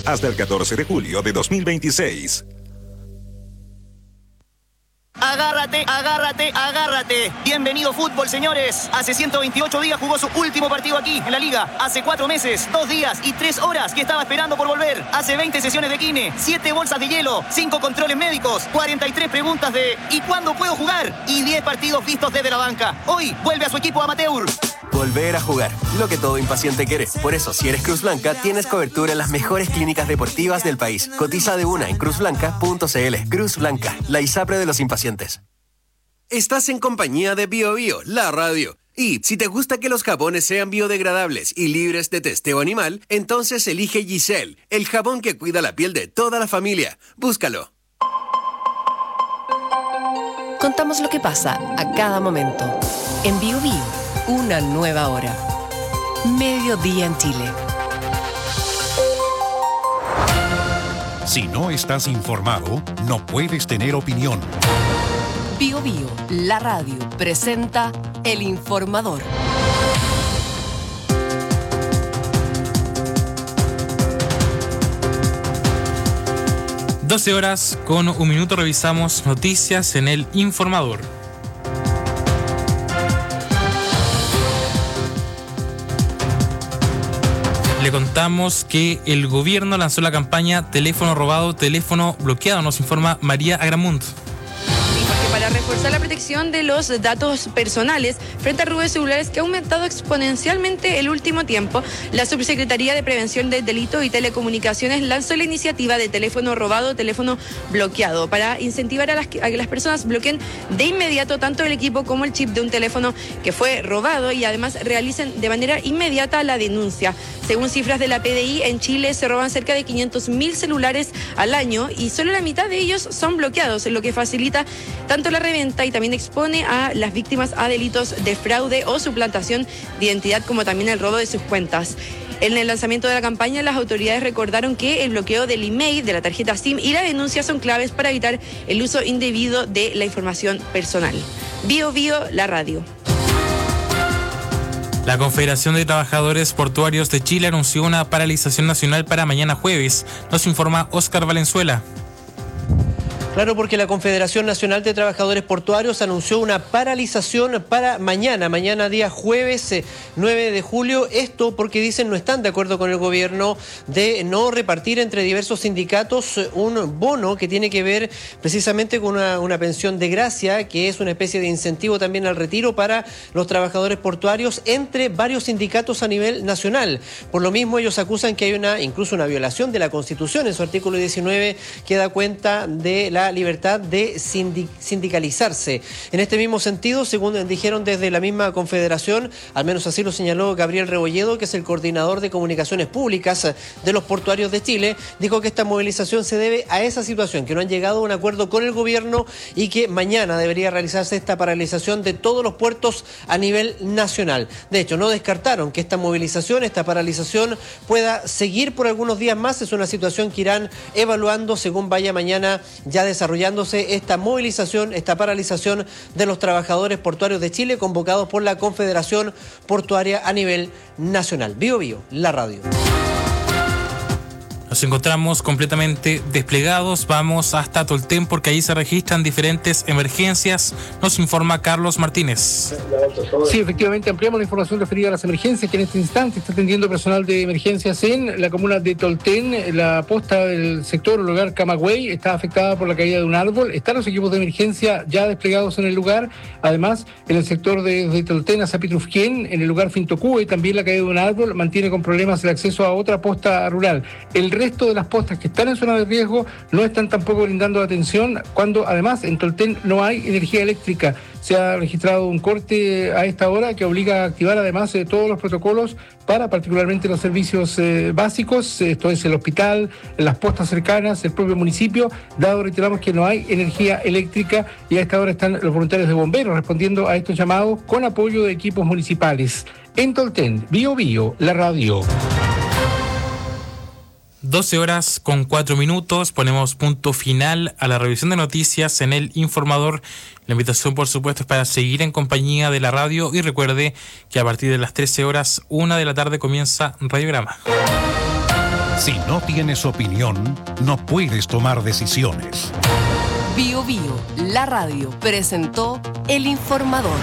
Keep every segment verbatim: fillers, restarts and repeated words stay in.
hasta el catorce de julio de dos mil veintiséis. Agárrate, agárrate, agárrate. Bienvenido fútbol, señores. Hace ciento veintiocho días jugó su último partido aquí, en la Liga. Hace cuatro meses, dos días y tres horas que estaba esperando por volver. Hace veinte sesiones de kine, siete bolsas de hielo, cinco controles médicos, cuarenta y tres preguntas de ¿y cuándo puedo jugar? Y diez partidos vistos desde la banca. Hoy vuelve a su equipo amateur. Volver a jugar, lo que todo impaciente quiere. Por eso, si eres Cruz Blanca, tienes cobertura en las mejores clínicas deportivas del país. Cotiza de una en cruz blanca punto c l. Cruz Blanca, la ISAPRE de los impacientes. Estás en compañía de Bio Bio, la radio. Y si te gusta que los jabones sean biodegradables y libres de testeo animal, entonces elige Giselle, el jabón que cuida la piel de toda la familia. Búscalo. Contamos lo que pasa a cada momento. En Bio Bio, una nueva hora. Mediodía en Chile. Si no estás informado, no puedes tener opinión. Bio Bio, la radio, presenta El Informador. doce horas con un minuto revisamos noticias en El Informador. Le contamos que el gobierno lanzó la campaña Teléfono Robado, Teléfono Bloqueado, nos informa María Agramunt. Para reforzar la protección de los datos personales frente a robos celulares que ha aumentado exponencialmente el último tiempo, la Subsecretaría de Prevención del Delito y Telecomunicaciones lanzó la iniciativa de teléfono robado, teléfono bloqueado, para incentivar a las, a que las personas bloqueen de inmediato tanto el equipo como el chip de un teléfono que fue robado y además realicen de manera inmediata la denuncia. Según cifras de la P D I, en Chile se roban cerca de quinientos mil celulares al año y solo la mitad de ellos son bloqueados, lo que facilita tanto la reventa y también expone a las víctimas a delitos de fraude o suplantación de identidad, como también el robo de sus cuentas. En el lanzamiento de la campaña, las autoridades recordaron que el bloqueo del email, de la tarjeta SIM y la denuncia son claves para evitar el uso indebido de la información personal. Bio Bio, la radio. La Confederación de Trabajadores Portuarios de Chile anunció una paralización nacional para mañana jueves. Nos informa Óscar Valenzuela. Claro, porque la Confederación Nacional de Trabajadores Portuarios anunció una paralización para mañana, mañana día jueves eh, nueve de julio. Esto porque dicen no están de acuerdo con el gobierno de no repartir entre diversos sindicatos un bono que tiene que ver precisamente con una, una pensión de gracia, que es una especie de incentivo también al retiro para los trabajadores portuarios entre varios sindicatos a nivel nacional. Por lo mismo, ellos acusan que hay una incluso una violación de la Constitución en su artículo diecinueve que da cuenta de la libertad de sindicalizarse. En este mismo sentido, según dijeron desde la misma confederación, al menos así lo señaló Gabriel Rebolledo, que es el coordinador de comunicaciones públicas de los portuarios de Chile, dijo que esta movilización se debe a esa situación, que no han llegado a un acuerdo con el gobierno y que mañana debería realizarse esta paralización de todos los puertos a nivel nacional. De hecho, no descartaron que esta movilización, esta paralización pueda seguir por algunos días más. Es una situación que irán evaluando según vaya mañana ya desarrollándose esta movilización, esta paralización de los trabajadores portuarios de Chile convocados por la Confederación Portuaria a nivel nacional. Bio Bio, la radio. Nos encontramos completamente desplegados, vamos hasta Tolten porque ahí se registran diferentes emergencias, nos informa Carlos Martínez. Sí, efectivamente ampliamos la información referida a las emergencias que en este instante está atendiendo personal de emergencias en la comuna de Tolten. La posta del sector o lugar Camagüey está afectada por la caída de un árbol, están los equipos de emergencia ya desplegados en el lugar, además en el sector de, de Tolten a Zapitrufquén, en el lugar Fintocúe, también la caída de un árbol mantiene con problemas el acceso a otra posta rural. El El resto de las postas que están en zona de riesgo no están tampoco brindando atención cuando además en Tolten no hay energía eléctrica. Se ha registrado un corte a esta hora que obliga a activar además eh, todos los protocolos para particularmente los servicios eh, básicos, esto es el hospital, las postas cercanas, el propio municipio, dado reiteramos que no hay energía eléctrica y a esta hora están los voluntarios de bomberos respondiendo a estos llamados con apoyo de equipos municipales. En Tolten, Bio Bio, la radio. doce horas con cuatro minutos, ponemos punto final a la revisión de noticias en El Informador. La invitación, por supuesto, es para seguir en compañía de la radio y recuerde que a partir de las trece horas, una de la tarde comienza Radiograma. Si no tienes opinión, no puedes tomar decisiones. Bio Bio, la radio, presentó El Informador.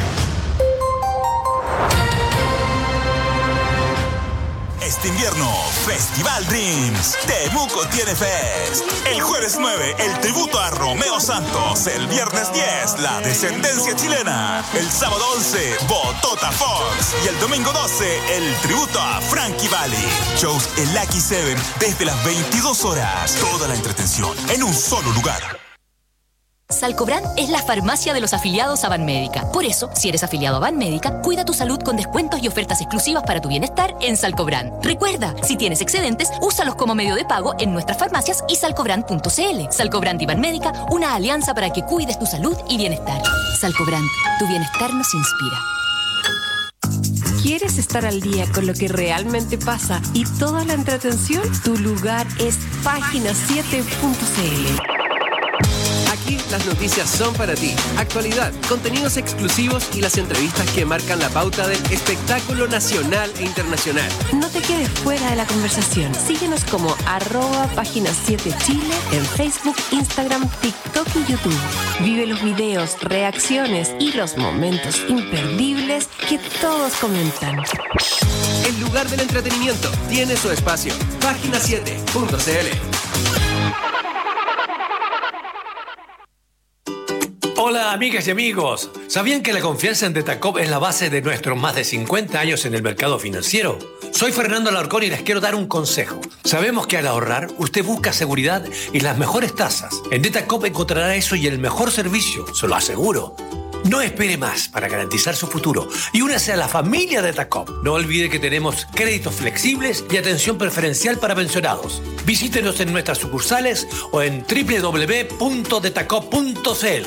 Este invierno, Festival Dreams. Temuco tiene Fest. El jueves nueve, el tributo a Romeo Santos. El viernes diez, la descendencia chilena. El sábado once, Botota Fox. Y el domingo doce, el tributo a Frankie Valli. Shows en Lucky Seven desde las veintidós horas. Toda la entretención en un solo lugar. Salcobran es la farmacia de los afiliados a Banmédica. Por eso, si eres afiliado a Banmédica, cuida tu salud con descuentos y ofertas exclusivas para tu bienestar en Salcobran. Recuerda, si tienes excedentes, úsalos como medio de pago en nuestras farmacias y salcobran punto cl. Salcobran y Banmédica, una alianza para que cuides tu salud y bienestar. Salcobran, tu bienestar nos inspira. ¿Quieres estar al día con lo que realmente pasa y toda la entretención? Tu lugar es página siete punto cl. Aquí las noticias son para ti. Actualidad, contenidos exclusivos y las entrevistas que marcan la pauta del espectáculo nacional e internacional. No te quedes fuera de la conversación. Síguenos como arroba página siete Chile en Facebook, Instagram, TikTok y YouTube. Vive los videos, reacciones y los momentos imperdibles que todos comentan. El lugar del entretenimiento tiene su espacio. página siete punto cl. Hola amigas y amigos, ¿sabían que la confianza en Detacop es la base de nuestros más de cincuenta años en el mercado financiero? Soy Fernando Alarcón y les quiero dar un consejo. Sabemos que al ahorrar, usted busca seguridad y las mejores tasas. En Detacop encontrará eso y el mejor servicio, se lo aseguro. No espere más para garantizar su futuro y únase a la familia Detacop. No olvide que tenemos créditos flexibles y atención preferencial para pensionados. Visítenos en nuestras sucursales o en doble u doble u doble u punto detacop punto cl.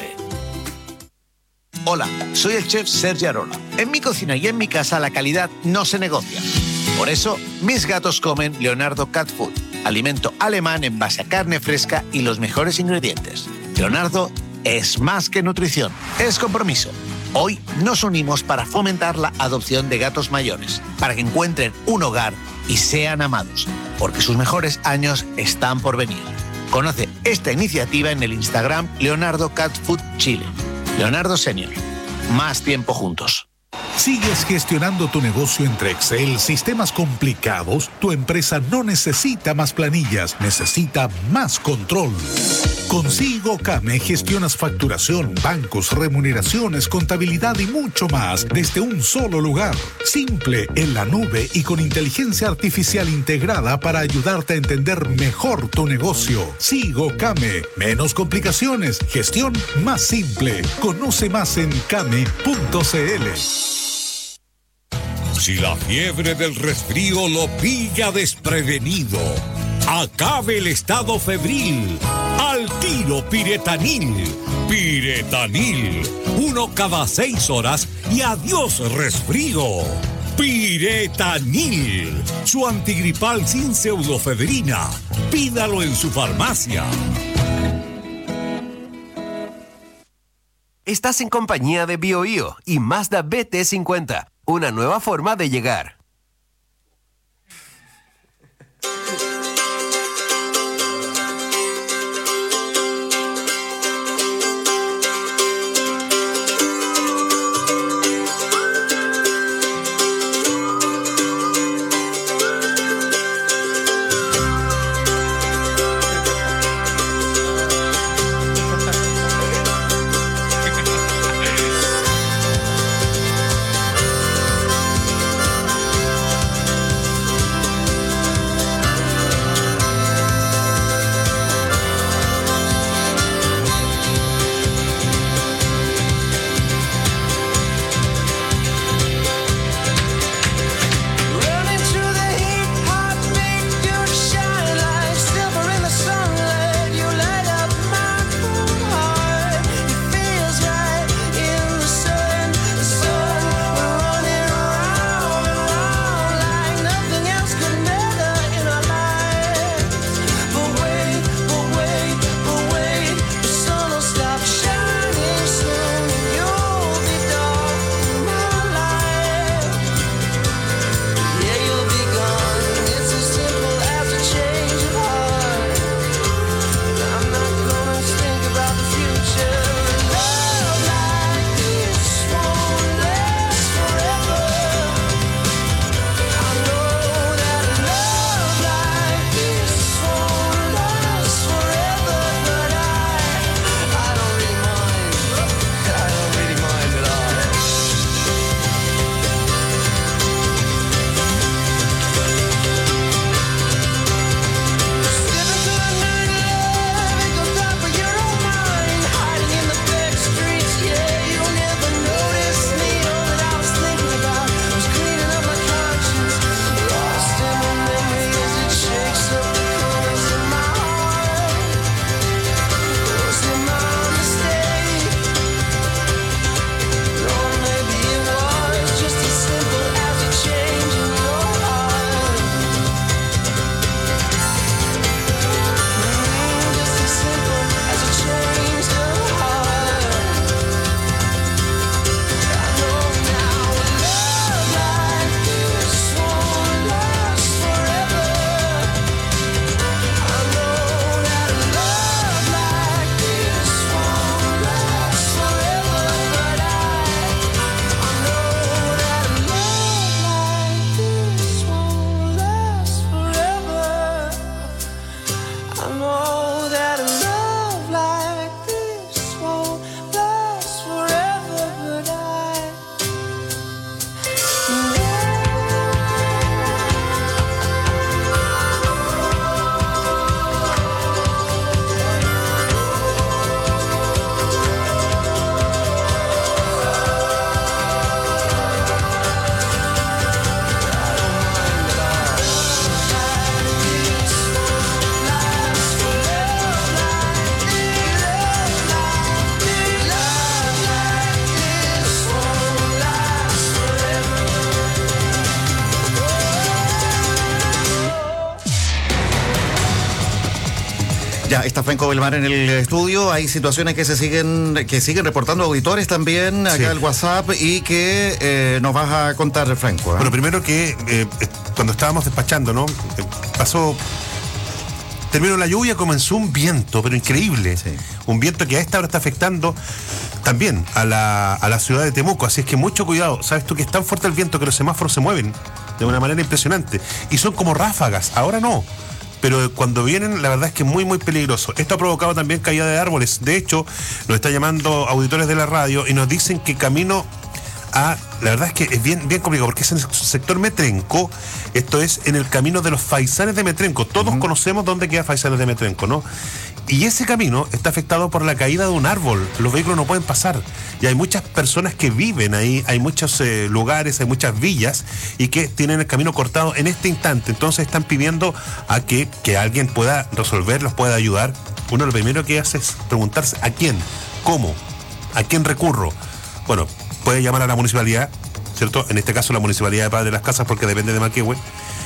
Hola, soy el chef Sergi Arola. En mi cocina y en mi casa la calidad no se negocia. Por eso, mis gatos comen Leonardo Cat Food, alimento alemán en base a carne fresca y los mejores ingredientes. Leonardo es más que nutrición, es compromiso. Hoy nos unimos para fomentar la adopción de gatos mayores, para que encuentren un hogar y sean amados, porque sus mejores años están por venir. Conoce esta iniciativa en el Instagram Leonardo Cat Food Chile. Leonardo Senior. Más tiempo juntos. ¿Sigues gestionando tu negocio entre Excel, sistemas complicados? Tu empresa no necesita más planillas, necesita más control. Con SigoCame gestionas facturación, bancos, remuneraciones, contabilidad y mucho más desde un solo lugar. Simple, en la nube y con inteligencia artificial integrada para ayudarte a entender mejor tu negocio. SigoCame. Menos complicaciones, gestión más simple. Conoce más en came punto cl. Si la fiebre del resfrío lo pilla desprevenido, acabe el estado febril. Al tiro Piretanil. Piretanil. Uno cada seis horas y adiós resfrío. Piretanil. Su antigripal sin pseudofedrina. Pídalo en su farmacia. Estás en compañía de BioBio y Mazda B T cincuenta. Una nueva forma de llegar. Ya está Franco Belmar en el estudio. Hay situaciones que se siguen que siguen reportando auditores también acá sí. el WhatsApp y que eh, nos vas a contar, Franco. ¿eh? Bueno, primero que eh, cuando estábamos despachando, ¿no? Pasó... Terminó la lluvia, comenzó un viento, pero increíble. Sí. Un viento que a esta hora está afectando también a la, a la ciudad de Temuco. Así es que mucho cuidado. Sabes tú que es tan fuerte el viento que los semáforos se mueven de una manera impresionante. Y son como ráfagas. Ahora no. Pero cuando vienen, la verdad es que es muy, muy peligroso. Esto ha provocado también caída de árboles. De hecho, nos está llamando auditores de la radio y nos dicen que camino a... La verdad es que es bien, bien complicado, porque es en el sector Metrenco. Esto es en el camino de los Faisanes de Metrenco. Todos uh-huh. conocemos dónde queda Faisanes de Metrenco, ¿no? Y ese camino está afectado por la caída de un árbol. Los vehículos no pueden pasar. Y hay muchas personas que viven ahí, hay muchos eh, lugares, hay muchas villas y que tienen el camino cortado en este instante. Entonces están pidiendo a que, que alguien pueda resolver, los pueda ayudar. Uno lo primero que hace es preguntarse ¿a quién? ¿Cómo? ¿A quién recurro? Bueno, puede llamar a la municipalidad, ¿cierto? En este caso la municipalidad de Padre de las Casas, porque depende de Manquehue.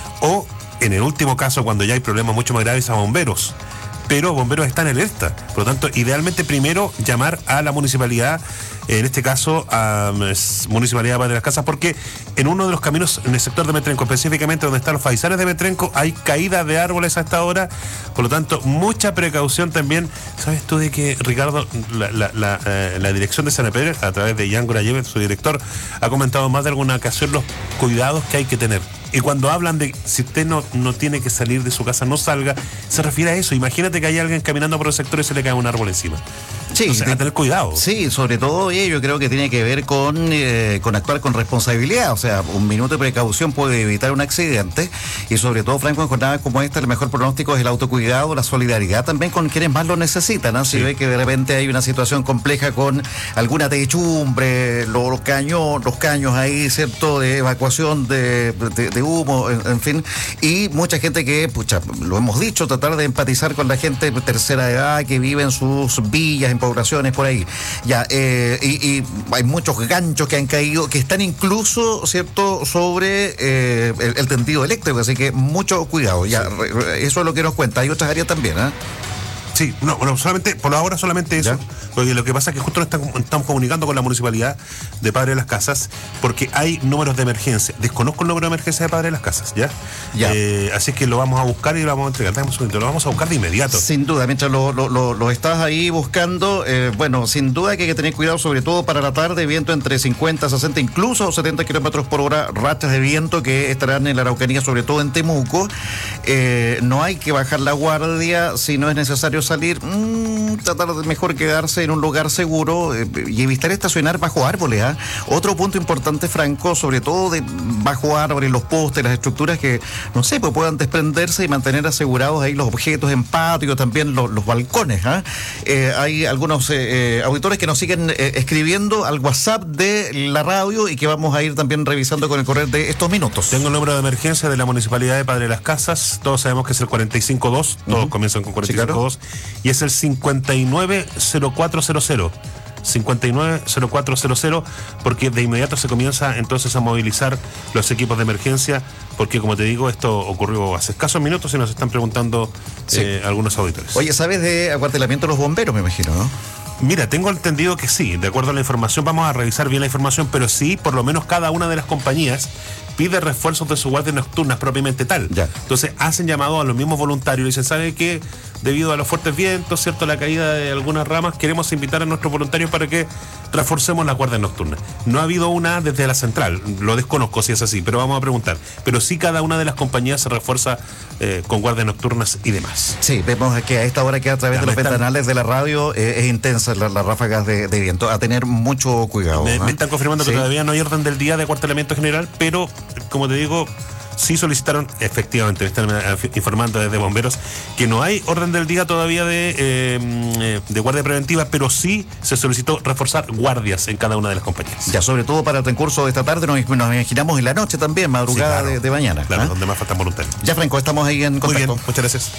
O en el último caso, cuando ya hay problemas mucho más graves, a bomberos. Pero bomberos están en alerta. Por lo tanto, idealmente primero llamar a la municipalidad, en este caso a um, Municipalidad de Padre de las Casas, porque en uno de los caminos, en el sector de Metrenco, específicamente donde están los Faisanes de Metrenco, hay caída de árboles a esta hora. Por lo tanto, mucha precaución también. ¿Sabes tú de que, Ricardo, la, la, la, eh, la dirección de San Pedro, a través de Jan Gurayev, su director, ha comentado más de alguna ocasión los cuidados que hay que tener? Y cuando hablan de si usted no, no tiene que salir de su casa, no salga, se refiere a eso. Imagínate que hay alguien caminando por el sector y se le cae un árbol encima. Sí, entonces, a tener cuidado. Sí, sobre todo eh, yo creo que tiene que ver con, eh, con actuar con responsabilidad. O sea, un minuto de precaución puede evitar un accidente. Y sobre todo, Franco, en jornadas como esta, el mejor pronóstico es el autocuidado, la solidaridad también con quienes más lo necesitan, ¿no? Si sí. ve que de repente hay una situación compleja con alguna techumbre, los, los caños, los caños ahí, ¿cierto? De evacuación de, de, de humo, en, en fin. Y mucha gente que, pucha, lo hemos dicho, tratar de empatizar con la gente de tercera edad que vive en sus villas, en poblaciones por ahí. Ya, eh, y, y hay muchos ganchos que han caído, que están incluso, ¿cierto?, sobre eh, el, el tendido eléctrico, así que mucho cuidado. Ya, sí. re, eso es lo que nos cuenta. Hay otras áreas también, ¿eh? Sí, no, bueno, solamente, por ahora solamente eso, ¿ya? Porque lo que pasa es que justo nos están, estamos comunicando con la municipalidad de Padre de las Casas, porque hay números de emergencia. Desconozco el número de emergencia de Padre de las Casas, ¿ya? ya. Eh, así es que lo vamos a buscar y lo vamos a entregar. Dame un segundito, lo vamos a buscar de inmediato. Sin duda, mientras lo, lo, lo, lo estás ahí buscando, eh, bueno, sin duda que hay que tener cuidado, sobre todo para la tarde, viento entre cincuenta, sesenta, incluso setenta kilómetros por hora, rachas de viento que estarán en la Araucanía, sobre todo en Temuco. Eh, no hay que bajar la guardia si no es necesario salir, mmm, tratar de mejor quedarse en un lugar seguro eh, y evitar estacionar bajo árboles. ¿eh? Otro punto importante, Franco, sobre todo de bajo árboles, los postes, las estructuras que, no sé, pues puedan desprenderse y mantener asegurados ahí los objetos en patio, también los, los balcones. ¿eh? Eh, hay algunos eh, eh, auditores que nos siguen eh, escribiendo al WhatsApp de la radio y que vamos a ir también revisando con el correr de estos minutos. Tengo el número de emergencia de la Municipalidad de Padre de las Casas. Todos sabemos que es el cuarenta y cinco dos, todos uh-huh. comienzan con cuarenta y cinco dos, sí, claro. Y es el cincuenta y nueve cero cuatro cero cero. cincuenta y nueve cero cuatro cero cero, porque de inmediato se comienza entonces a movilizar los equipos de emergencia, porque como te digo, esto ocurrió hace escasos minutos y nos están preguntando sí. eh, algunos auditores. Oye, ¿sabes de acuartelamiento de los bomberos, me imagino, no? Mira, tengo entendido que sí, de acuerdo a la información, vamos a revisar bien la información, pero sí, por lo menos cada una de las compañías pide refuerzos de sus guardias nocturnas propiamente tal. Ya. Entonces hacen llamado a los mismos voluntarios y dicen, ¿sabe qué? Debido a los fuertes vientos, cierto, la caída de algunas ramas, queremos invitar a nuestros voluntarios para que reforcemos las guardias nocturnas. No ha habido una desde la central, lo desconozco si es así, pero vamos a preguntar. Pero sí cada una de las compañías se refuerza eh, con guardias nocturnas y demás. Sí, vemos que a esta hora que a través Ya, de los me están- ventanales de la radio eh, es intensa la- las ráfagas de, de viento. A tener mucho cuidado. Me, ¿no? me están confirmando que Sí. todavía no hay orden del día de acuartelamiento general, pero como te digo, sí solicitaron, efectivamente, me están eh, informando desde bomberos, que no hay orden del día todavía de, eh, eh, de guardia preventiva, pero sí se solicitó reforzar guardias en cada una de las compañías. Ya, sobre todo para el transcurso de esta tarde, nos, nos imaginamos en la noche también, madrugada Sí, claro. de, de mañana. Claro, ¿ah? donde más faltan voluntarios. Ya, Franco, estamos ahí en Muy contacto. bien, muchas gracias.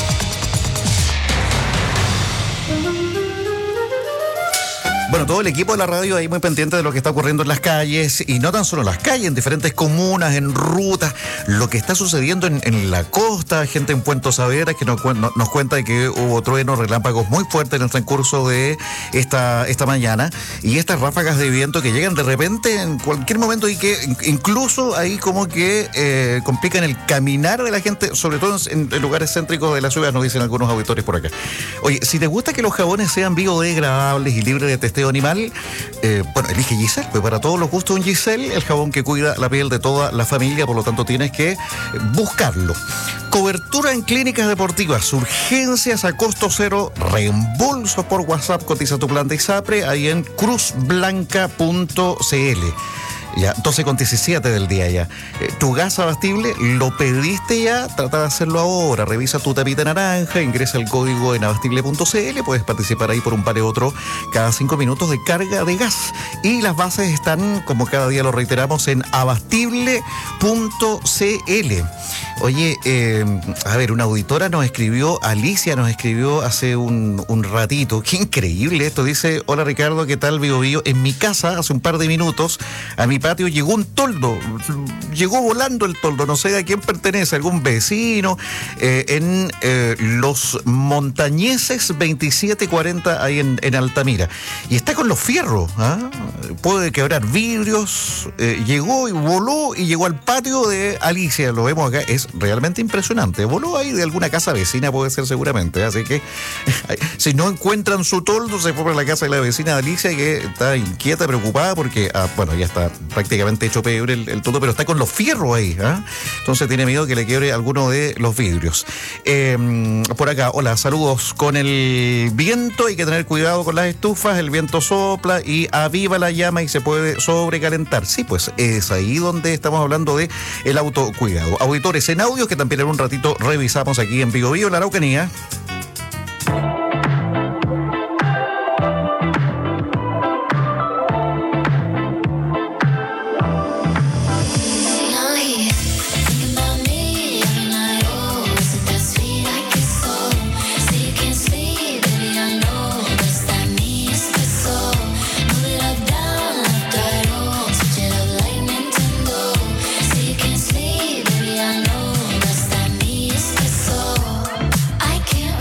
Bueno, todo el equipo de la radio ahí muy pendiente de lo que está ocurriendo en las calles, y no tan solo en las calles, en diferentes comunas, en rutas, lo que está sucediendo en, en la costa, gente en Puerto Saavedra que nos, cuen- no- nos cuenta de que hubo truenos, relámpagos muy fuertes en el transcurso de esta, esta mañana, y estas ráfagas de viento que llegan de repente en cualquier momento y que in- incluso ahí como que eh, complican el caminar de la gente, sobre todo en, en lugares céntricos de la ciudad, nos dicen algunos auditores por acá. Oye, si te gusta que los jabones sean biodegradables y libres de testeo animal, eh, bueno, elige Giselle, pues para todos los gustos un Giselle, el jabón que cuida la piel de toda la familia, por lo tanto tienes que eh, buscarlo. Cobertura en clínicas deportivas, urgencias a costo cero, reembolsos por WhatsApp, cotiza tu plan de ISAPRE ahí en cruz blanca punto c l. Ya, doce con diecisiete del día ya. Eh, tu gas abastible, ¿lo pediste ya? Trata de hacerlo ahora. Revisa tu tapita naranja, ingresa el código en abastible punto c l. Puedes participar ahí por un par de otro cada cinco minutos de carga de gas. Y las bases están, como cada día lo reiteramos, en abastible punto c l. Oye, eh, a ver, una auditora nos escribió, Alicia nos escribió hace un, un ratito. Qué increíble esto. Dice, hola Ricardo, ¿qué tal, Bio Bio? En mi casa, hace un par de minutos, a mi patio llegó un toldo. Llegó volando el toldo. No sé a quién pertenece, algún vecino. Eh, en eh, Los Montañeses veintisiete cuarenta, ahí en, en Altamira. Y está con los fierros. ¿ah? Puede quebrar vidrios. Eh, llegó y voló y llegó al patio de Alicia. Lo vemos acá. Es realmente impresionante. Voló ahí de alguna casa vecina, puede ser seguramente. Así que si no encuentran su toldo, se fue para la casa de la vecina de Alicia, que está inquieta, preocupada, porque, ah, bueno, ya está prácticamente hecho pebre el, el toldo, pero está con los fierros ahí. ¿ah? Entonces tiene miedo que le quiebre alguno de los vidrios. Eh, por acá, hola, saludos. Con el viento hay que tener cuidado con las estufas. El viento sopla y aviva la llama y se puede sobrecalentar. Sí, pues es ahí donde estamos hablando de el autocuidado. Auditores en audio que también en un ratito revisamos aquí en Bio Bio, la Araucanía. I can't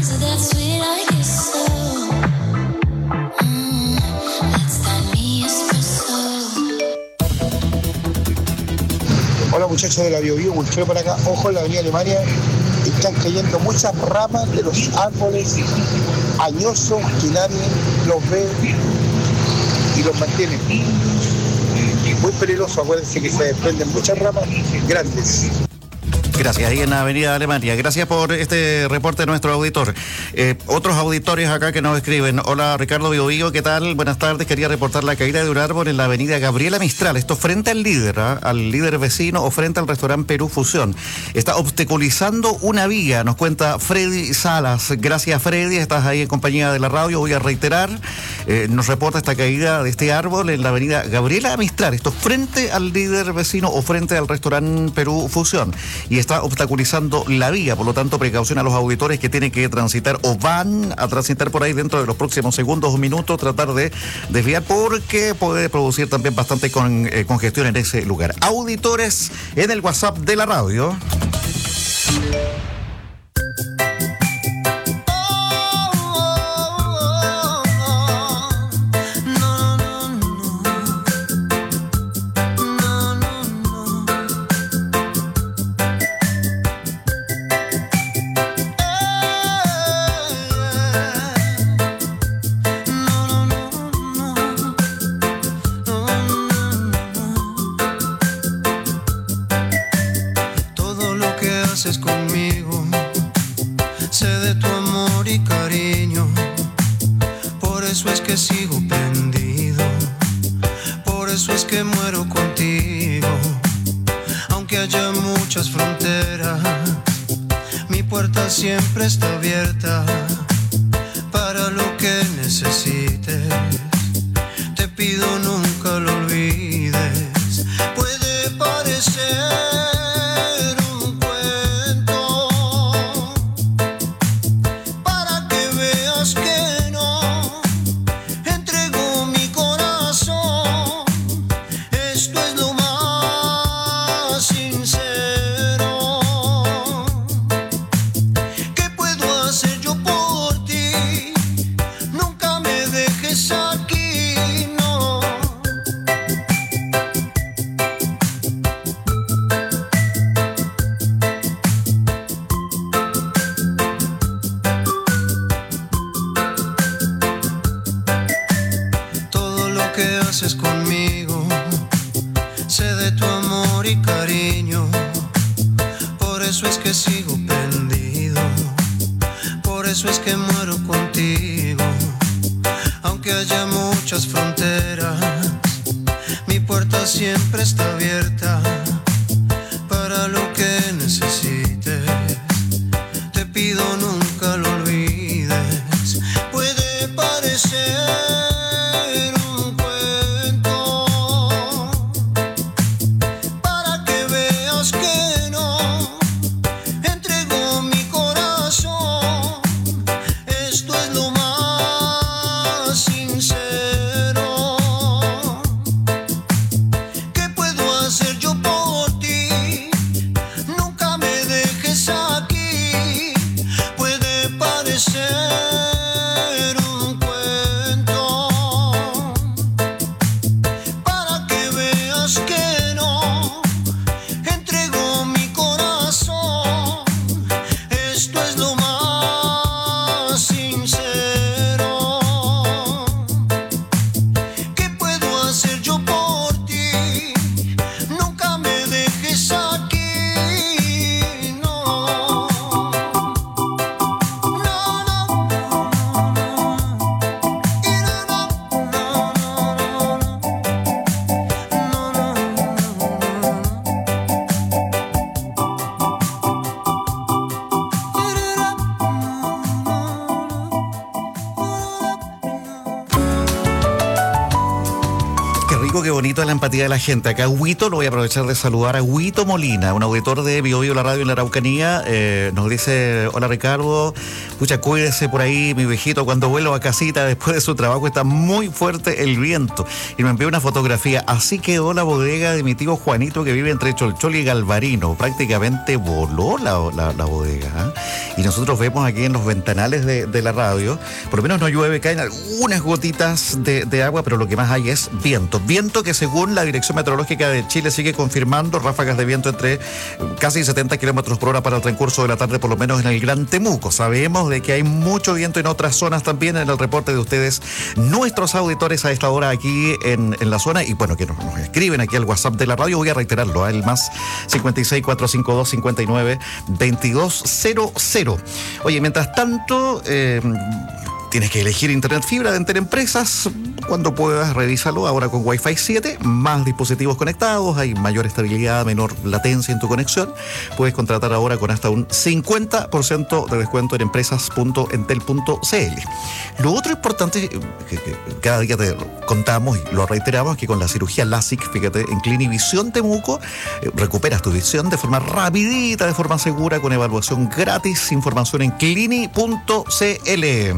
Hola muchachos de la BioBio, Wilfredo para acá. Ojo, en la avenida Alemania están cayendo muchas ramas de los árboles añosos que nadie los ve y los mantiene. Muy peligroso, acuérdense que se desprenden muchas ramas grandes. Gracias, ahí en la avenida Alemania. Gracias por este reporte de nuestro auditor. Eh, otros auditores acá que nos escriben. Hola, Ricardo Biobío, ¿qué tal? Buenas tardes. Quería reportar la caída de un árbol en la avenida Gabriela Mistral. Esto frente al líder, ¿eh? al líder vecino o frente al restaurante Perú Fusión. Está obstaculizando una vía, nos cuenta Freddy Salas. Gracias, Freddy. Estás ahí en compañía de la radio. Voy a reiterar. Eh, nos reporta esta caída de este árbol en la avenida Gabriela Mistral. Esto frente al líder vecino o frente al restaurante Perú Fusión. Y está obstaculizando la vía, por lo tanto precaución a los auditores que tienen que transitar o van a transitar por ahí dentro de los próximos segundos o minutos, tratar de desviar porque puede producir también bastante con, eh, congestión en ese lugar. Auditores en el WhatsApp de la radio. Siempre está abierta para lo que necesites. Te pido nunca lo olvides. Puede parecer un cuento para que veas que no entrego mi corazón. Esto es lo más sincero. Conmigo, sé de tu amor y cariño, por eso es que sigo prendido, por eso es que muero contigo, aunque haya muchas fronteras, mi puerta siempre está abierta para lo que necesites, te pido nunca lo olvides, puede parecer ser yo rico, qué bonito es la empatía de la gente. Acá Huito, lo voy a aprovechar de saludar a Huito Molina, un auditor de Bio Bio, la radio en la Araucanía. Eh, nos dice, hola Ricardo, pucha, cuídese por ahí, mi viejito, cuando vuelva a casita después de su trabajo está muy fuerte el viento. Y me envió una fotografía. Así quedó la bodega de mi tío Juanito, que vive entre Cholchol y Galvarino. Prácticamente voló la, la, la bodega. ¿eh? Y nosotros vemos aquí en los ventanales de, de la radio, por lo menos no llueve, caen algunas gotitas de, de agua, pero lo que más hay es viento. Viento que según la Dirección Meteorológica de Chile sigue confirmando ráfagas de viento entre casi setenta kilómetros por hora para el transcurso de la tarde, por lo menos en el Gran Temuco. Sabemos de que hay mucho viento en otras zonas también, en el reporte de ustedes, nuestros auditores a esta hora aquí en, en la zona, y bueno, que nos, nos escriben aquí al WhatsApp de la radio. Voy a reiterarlo, ¿eh? El más cincuenta y seis, cuatrocientos cincuenta y dos, cincuenta y nueve, veintidós cero cero. Oye, mientras tanto, eh, tienes que elegir Internet Fibra de Entel Empresas. Cuando puedas, revísalo ahora con Wi-Fi siete, más dispositivos conectados, hay mayor estabilidad, menor latencia en tu conexión. Puedes contratar ahora con hasta un cincuenta por ciento de descuento en empresas punto entel punto c l. Lo otro importante, que, que cada día te contamos y lo reiteramos, que con la cirugía LASIK, fíjate, en Clinivisión Temuco, eh, recuperas tu visión de forma rapidita, de forma segura, con evaluación gratis. Información en clini punto c l.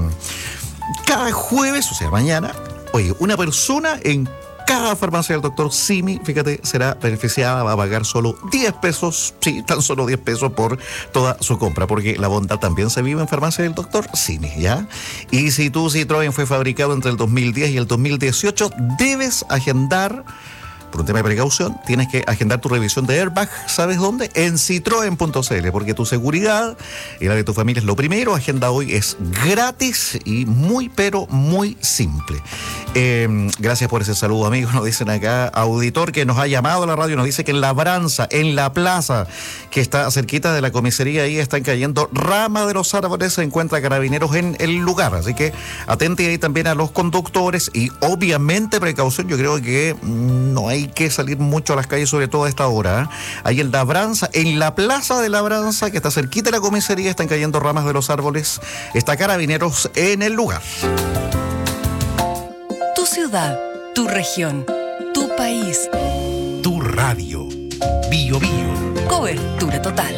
Cada jueves, o sea, mañana, oye, una persona en cada farmacia del doctor Simi, fíjate, será beneficiada, va a pagar solo diez pesos, sí, tan solo diez pesos por toda su compra, porque la bondad también se vive en farmacia del doctor Simi, ¿ya? Y si tu Citroën fue fabricado entre el dos mil diez y el dos mil dieciocho, debes agendar, por un tema de precaución, tienes que agendar tu revisión de airbag, ¿sabes dónde? En citroen punto c l, porque tu seguridad y la de tu familia es lo primero. Agenda hoy, es gratis y muy, pero muy simple. Eh, gracias por ese saludo, amigos. Nos dicen acá, auditor que nos ha llamado a la radio, nos dice que en Labranza, en la plaza que está cerquita de la comisaría, ahí están cayendo ramas de los árboles, se encuentra Carabineros en el lugar, así que atente ahí también a los conductores y obviamente precaución. Yo creo que no hay que salir mucho a las calles, sobre todo a esta hora, ¿eh? Ahí en Labranza, en la plaza de Labranza, que está cerquita de la comisaría, están cayendo ramas de los árboles, está Carabineros en el lugar. Tu ciudad, tu región, tu país, tu radio. Bio Bio. Cobertura total.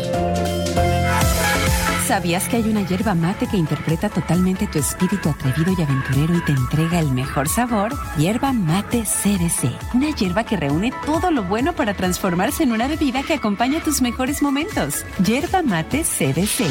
¿Sabías que hay una yerba mate que interpreta totalmente tu espíritu atrevido y aventurero y te entrega el mejor sabor? Yerba Mate C D C. Una yerba que reúne todo lo bueno para transformarse en una bebida que acompaña tus mejores momentos. Yerba Mate C D C.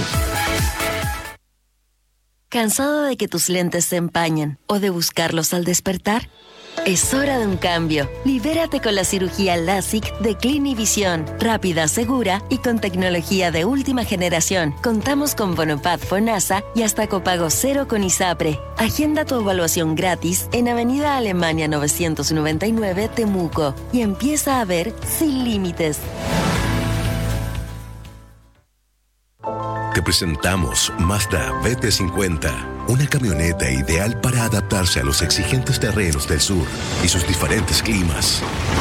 ¿Cansado de que tus lentes se empañen o de buscarlos al despertar? Es hora de un cambio. Libérate con la cirugía LASIK de Clinivisión. Rápida, segura y con tecnología de última generación. Contamos con Bonopad FONASA y hasta copago cero con ISAPRE. Agenda tu evaluación gratis en Avenida Alemania novecientos noventa y nueve, Temuco. Y empieza a ver sin límites. Te presentamos Mazda B T cincuenta, una camioneta ideal para adaptarse a los exigentes terrenos del sur y sus diferentes climas.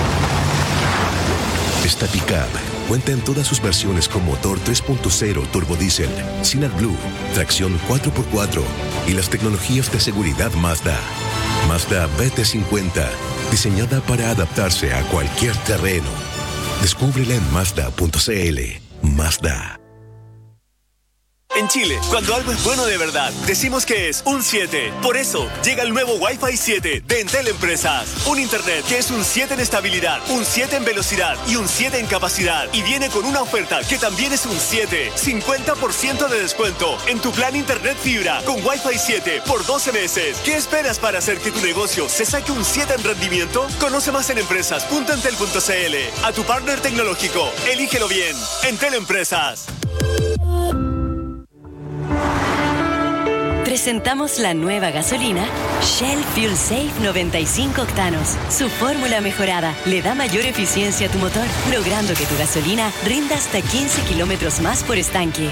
Esta pickup cuenta en todas sus versiones con motor tres punto cero turbodiesel, sin AdBlue, tracción cuatro por cuatro y las tecnologías de seguridad Mazda. Mazda B T cincuenta, diseñada para adaptarse a cualquier terreno. Descúbrela en mazda punto c l. Mazda. En Chile, cuando algo es bueno de verdad, decimos que es un siete. Por eso, llega el nuevo Wi-Fi siete de Entel Empresas. Un internet que es un siete en estabilidad, un siete en velocidad y un siete en capacidad. Y viene con una oferta que también es un siete. cincuenta por ciento de descuento en tu plan Internet Fibra con Wi-Fi siete por doce meses. ¿Qué esperas para hacer que tu negocio se saque un siete en rendimiento? Conoce más en empresas punto entel punto c l. A tu partner tecnológico, elígelo bien. Entel Empresas. Presentamos la nueva gasolina Shell Fuel Safe noventa y cinco octanos. Su fórmula mejorada le da mayor eficiencia a tu motor, logrando que tu gasolina rinda hasta quince kilómetros más por estanque.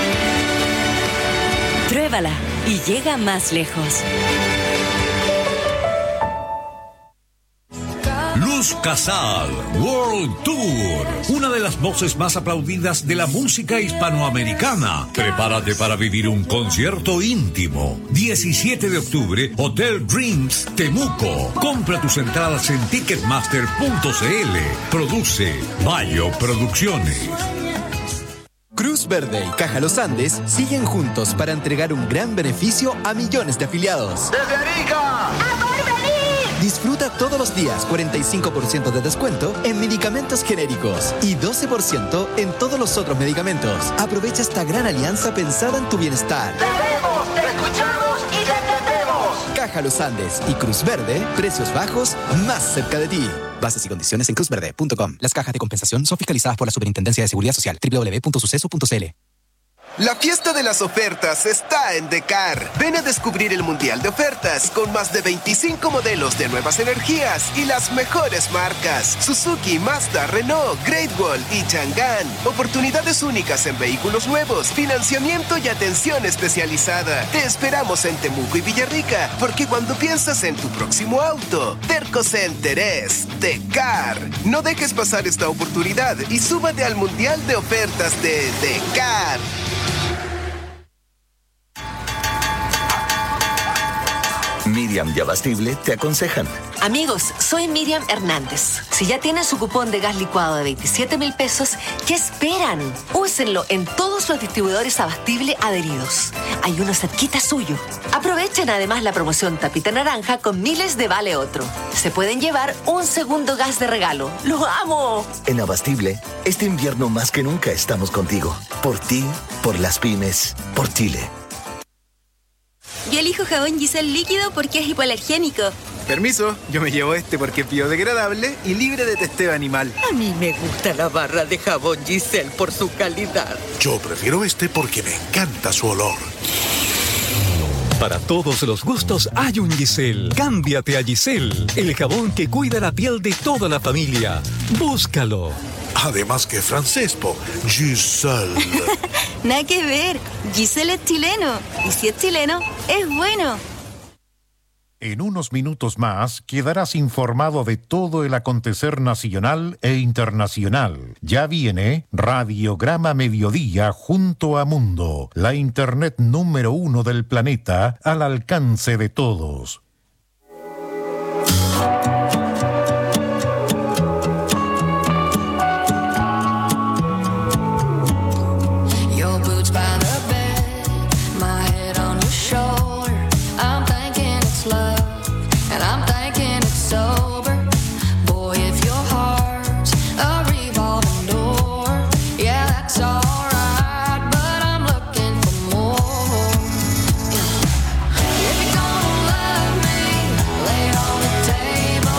Pruébala y llega más lejos. Cruz Casal World Tour, una de las voces más aplaudidas de la música hispanoamericana. Prepárate para vivir un concierto íntimo. diecisiete de octubre, Hotel Dreams, Temuco. Compra tus entradas en ticketmaster punto c l. Produce Mayo Producciones. Cruz Verde y Caja Los Andes siguen juntos para entregar un gran beneficio a millones de afiliados. ¡Desde Arica! ¡A Porvenir! Disfruta todos los días cuarenta y cinco por ciento de descuento en medicamentos genéricos y doce por ciento en todos los otros medicamentos. Aprovecha esta gran alianza pensada en tu bienestar. ¡Te vemos, te escuchamos y te entendemos! Caja Los Andes y Cruz Verde, precios bajos más cerca de ti. Bases y condiciones en cruz verde punto com. Las cajas de compensación son fiscalizadas por la Superintendencia de Seguridad Social. doble u doble u doble u punto suceso punto c l. La fiesta de las ofertas está en Decar. Ven a descubrir el Mundial de Ofertas con más de veinticinco modelos de nuevas energías y las mejores marcas: Suzuki, Mazda, Renault, Great Wall y Chang'an. Oportunidades únicas en vehículos nuevos, financiamiento y atención especializada. Te esperamos en Temuco y Villarrica, porque cuando piensas en tu próximo auto, Terco Center es Decar. No dejes pasar esta oportunidad y súbate al Mundial de Ofertas de Decar. Miriam y Abastible te aconsejan. Amigos, soy Miriam Hernández. Si ya tienen su cupón de gas licuado de veintisiete mil pesos, ¿qué esperan? Úsenlo en todos los distribuidores Abastible adheridos. Hay uno cerquita suyo. Aprovechen además la promoción Tapita Naranja con miles de Vale Otro. Se pueden llevar un segundo gas de regalo. ¡Lo amo! En Abastible, este invierno más que nunca estamos contigo. Por ti, por las pymes, por Chile. Yo elijo jabón Giselle líquido porque es hipoalergénico. Permiso, yo me llevo este porque es biodegradable y libre de testeo animal. A mí me gusta la barra de jabón Giselle por su calidad. Yo prefiero este porque me encanta su olor. Para todos los gustos hay un Giselle. Cámbiate a Giselle, el jabón que cuida la piel de toda la familia. Búscalo. Además que francés, po. Giselle. Nada que ver. Giselle es chileno. Y si es chileno, es bueno. En unos minutos más quedarás informado de todo el acontecer nacional e internacional. Ya viene Radiograma Mediodía junto a Mundo, la internet número uno del planeta al alcance de todos. If you're gonna love me, lay on the table.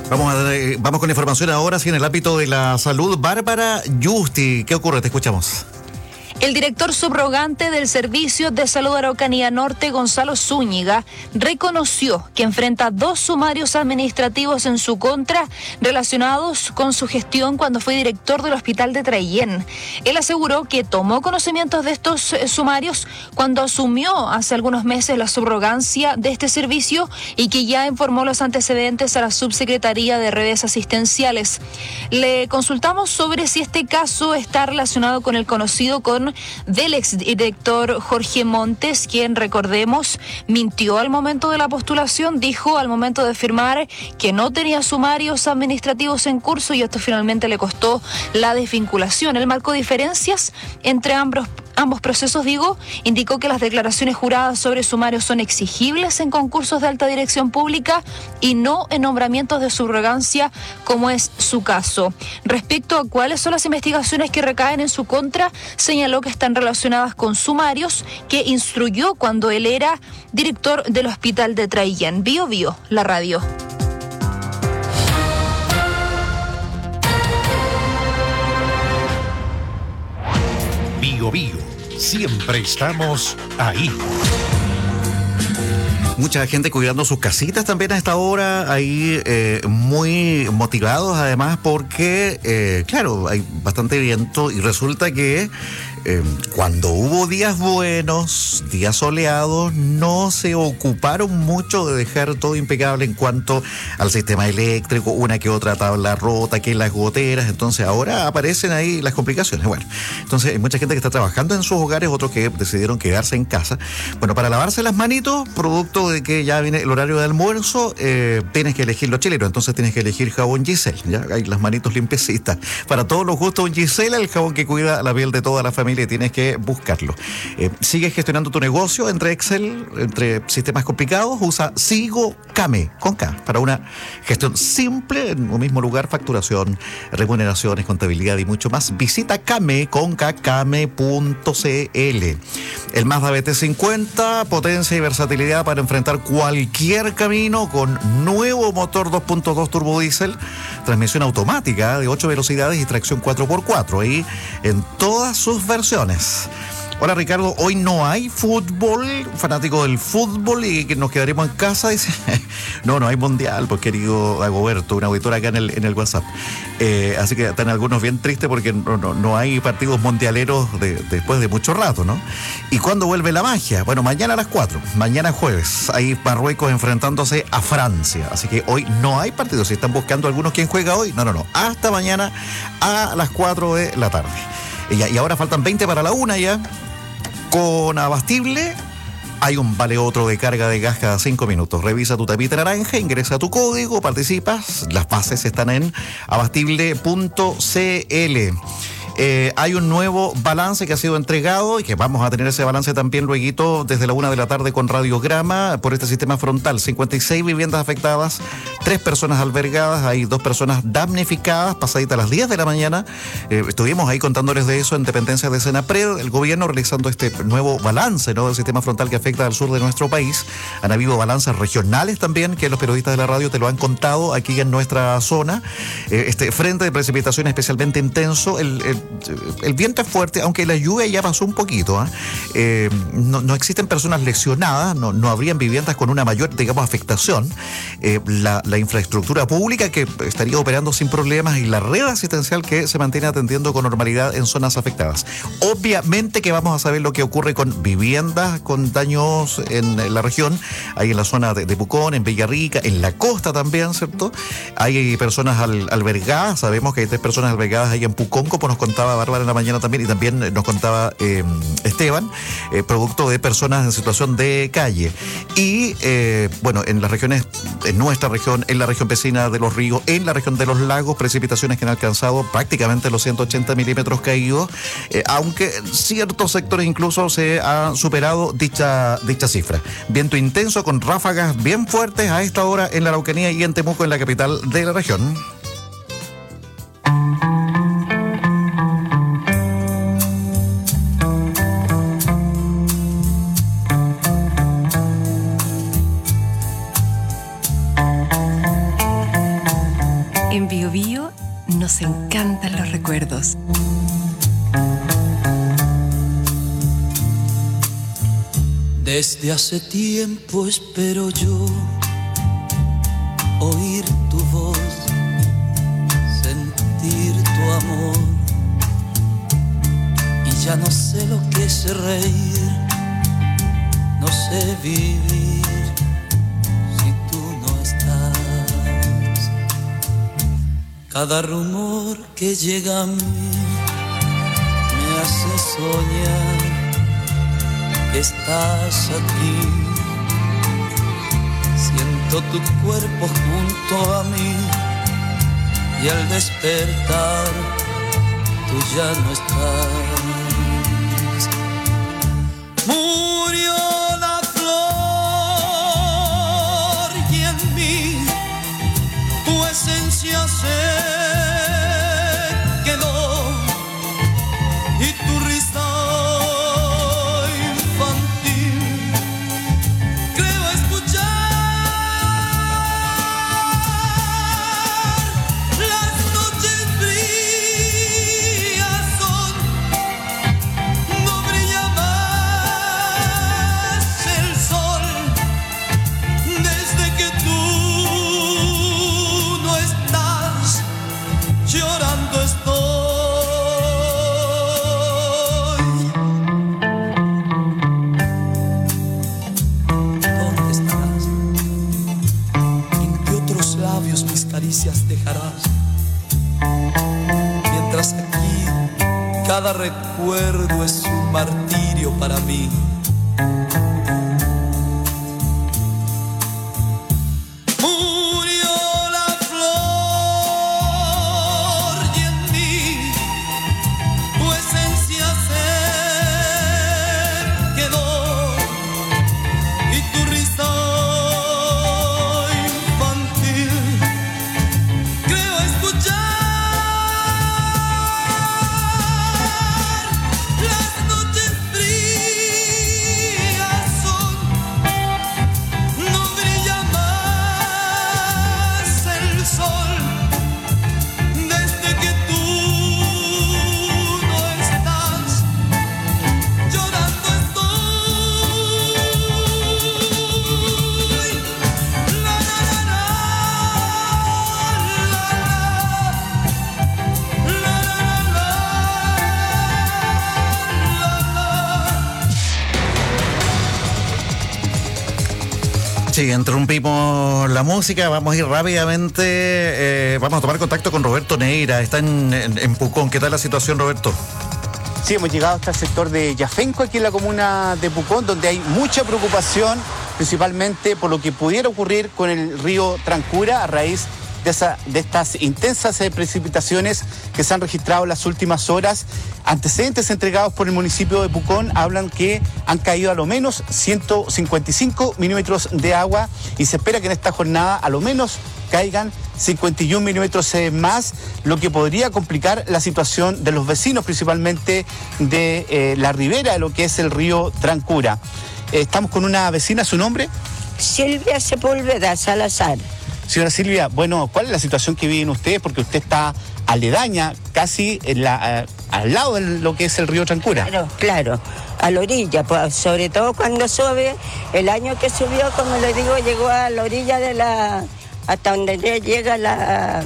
Vamos, a, eh, vamos con información ahora, sí, en el ámbito de la salud. Bárbara Yusti, ¿qué ocurre? Te escuchamos. El director subrogante del Servicio de Salud Araucanía Norte, Gonzalo Zúñiga, reconoció que enfrenta dos sumarios administrativos en su contra relacionados con su gestión cuando fue director del Hospital de Traillén. Él aseguró que tomó conocimientos de estos eh, sumarios cuando asumió hace algunos meses la subrogancia de este servicio y que ya informó los antecedentes a la Subsecretaría de Redes Asistenciales. Le consultamos sobre si este caso está relacionado con el conocido con del exdirector Jorge Montes, quien, recordemos, mintió al momento de la postulación, dijo al momento de firmar que no tenía sumarios administrativos en curso y esto finalmente le costó la desvinculación. Él marcó diferencias entre ambos Ambos procesos, digo, indicó que las declaraciones juradas sobre sumarios son exigibles en concursos de alta dirección pública y no en nombramientos de subrogancia, como es su caso. Respecto a cuáles son las investigaciones que recaen en su contra, señaló que están relacionadas con sumarios que instruyó cuando él era director del Hospital de Traillén. Bio Bio, la radio. Bio Bio. Siempre estamos ahí. Mucha gente cuidando sus casitas también a esta hora, ahí eh, muy motivados además porque, eh, claro, hay bastante viento y resulta que eh, cuando hubo días buenos, días soleados, no se ocuparon mucho de dejar todo impecable en cuanto al sistema eléctrico, una que otra tabla rota, que las goteras, entonces ahora aparecen ahí las complicaciones. Bueno, entonces hay mucha gente que está trabajando en sus hogares, otros que decidieron quedarse en casa. Bueno, para lavarse las manitos, producto de que ya viene el horario de almuerzo, eh, tienes que elegir los chileros, entonces tienes que elegir jabón Giselle, ya hay las manitos limpiecitas. Para todos los gustos, Giselle, el jabón que cuida la piel de toda la familia, y tienes que buscarlo. Eh, sigues gestionando tu negocio entre Excel, entre sistemas complicados, usa Sigo Came, con K, para una gestión simple en un mismo lugar, facturación, remuneraciones, contabilidad y mucho más. Visita Came, con K, came punto c l. El Mazda B T cincuenta, potencia y versatilidad para enfrentar cualquier camino con nuevo motor dos punto dos turbodiesel, transmisión automática de ocho velocidades y tracción cuatro por cuatro, ahí en todas sus versiones. Hola Ricardo, hoy no hay fútbol, fanático del fútbol y que nos quedaremos en casa, dice. No, no hay mundial, pues querido Dagoberto, un auditor acá en el, en el WhatsApp. Eh, así que están algunos bien tristes porque no, no, no hay partidos mundialeros de, después de mucho rato, ¿no? ¿Y cuándo vuelve la magia? Bueno, mañana a las cuatro, mañana jueves, hay Marruecos enfrentándose a Francia, así que hoy no hay partidos. Si están buscando algunos quién juega hoy, no, no, no, hasta mañana a las cuatro de la tarde. Y, y ahora faltan veinte para la una ya. Con Abastible hay un vale otro de carga de gas cada cinco minutos. Revisa tu tapita naranja, ingresa tu código, participas. Las bases están en abastible punto c l. Eh, hay un nuevo balance que ha sido entregado y que vamos a tener ese balance también luego desde la una de la tarde con Radiograma por este sistema frontal. cincuenta y seis viviendas afectadas, tres personas albergadas, hay dos personas damnificadas, pasaditas a las diez de la mañana. Eh, estuvimos ahí contándoles de eso en dependencias de Senapred, el gobierno realizando este nuevo balance, ¿no?, del sistema frontal que afecta al sur de nuestro país. Han habido balances regionales también que los periodistas de la radio te lo han contado aquí en nuestra zona. Eh, este frente de precipitación especialmente intenso, el, el El viento es fuerte, aunque la lluvia ya pasó un poquito. ¿eh? Eh, no, no existen personas lesionadas, no, no habrían viviendas con una mayor, digamos, afectación. Eh, la, la infraestructura pública que estaría operando sin problemas y la red asistencial que se mantiene atendiendo con normalidad en zonas afectadas. Obviamente que vamos a saber lo que ocurre con viviendas con daños en la región, ahí en la zona de, de Pucón, en Villarrica, en la costa también, ¿cierto? Hay personas al, albergadas, sabemos que hay tres personas albergadas ahí en Pucón, como nos contaba Bárbara en la mañana también, y también nos contaba eh, Esteban, eh, producto de personas en situación de calle. Y eh, bueno, en las regiones, en nuestra región, en la región vecina de Los Ríos, en la región de los lagos, precipitaciones que han alcanzado prácticamente los ciento ochenta milímetros caídos, eh, aunque en ciertos sectores incluso se ha superado dicha, dicha cifra. Viento intenso con ráfagas bien fuertes a esta hora en la Araucanía y en Temuco, en la capital de la región. nos encantan los recuerdos. Desde hace tiempo espero yo oír tu voz, sentir tu amor, y ya no sé lo que es reír, no sé vivir si tú no estás. Cada rumor que llega a mí me hace soñar que estás aquí. Siento tu cuerpo junto a mí y al despertar tú ya no estás. Murió la flor y en mí tu esencia se quedó y tu risa dejarás, mientras aquí cada recuerdo es un martirio para mí. Murió la flor y en mí tu esencia se quedó y tu risa Sí, interrumpimos la música, vamos a ir rápidamente, eh, vamos a tomar contacto con Roberto Neira, está en, en, en Pucón. ¿Qué tal la situación, Roberto? Sí, hemos llegado hasta el sector de Yafenco, aquí en la comuna de Pucón, donde hay mucha preocupación, principalmente por lo que pudiera ocurrir con el río Trancura a raíz de, esa, de estas intensas eh, precipitaciones que se han registrado en las últimas horas. Antecedentes entregados por el municipio de Pucón hablan que han caído a lo menos ciento cincuenta y cinco milímetros de agua y se espera que en esta jornada a lo menos caigan cincuenta y un milímetros eh, más, lo que podría complicar la situación de los vecinos, principalmente de eh, la ribera de lo que es el río Trancura. Eh, estamos con una vecina, ¿su nombre? Silvia Sepúlveda Salazar. Señora Silvia, bueno, ¿cuál es la situación que viven ustedes? Porque usted está aledaña, casi en la, uh, al lado de lo que es el río Trancura. Claro, claro, a la orilla, pues, sobre todo cuando sube, el año que subió, como le digo, llegó a la orilla de la, hasta donde llega la,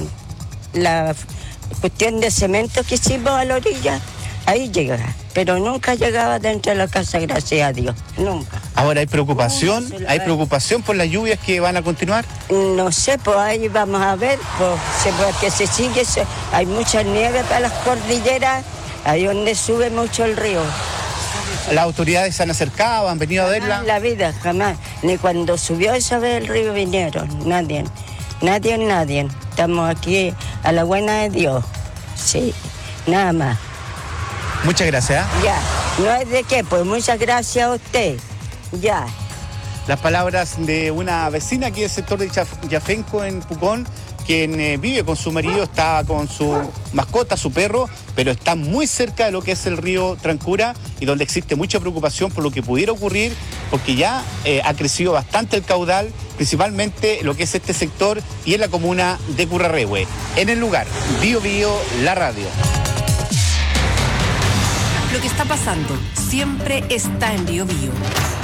la cuestión de cemento que hicimos a la orilla, ahí llega, pero nunca llegaba dentro de la casa, gracias a Dios, nunca. Ahora, ¿hay preocupación? ¿Hay preocupación por las lluvias que van a continuar? No sé, pues ahí vamos a ver, pues, porque se sigue, se, hay mucha nieve para las cordilleras, ahí donde sube mucho el río. ¿Las autoridades se han acercado, han venido jamás a verla? En la vida, jamás. Ni cuando subió esa vez el río vinieron, nadie, nadie, nadie. Estamos aquí a la buena de Dios, sí, nada más. Muchas gracias. Ya, no es de qué, pues muchas gracias a usted. Ya. Las palabras de una vecina aquí del sector de Yafenco en Pucón, quien eh, vive con su marido, está con su mascota, su perro, pero está muy cerca de lo que es el río Trancura y donde existe mucha preocupación por lo que pudiera ocurrir, porque ya eh, ha crecido bastante el caudal principalmente lo que es este sector y en la comuna de Currarrehue. En el lugar, Bio Bio, la radio. Lo que está pasando siempre está en Bio Bio.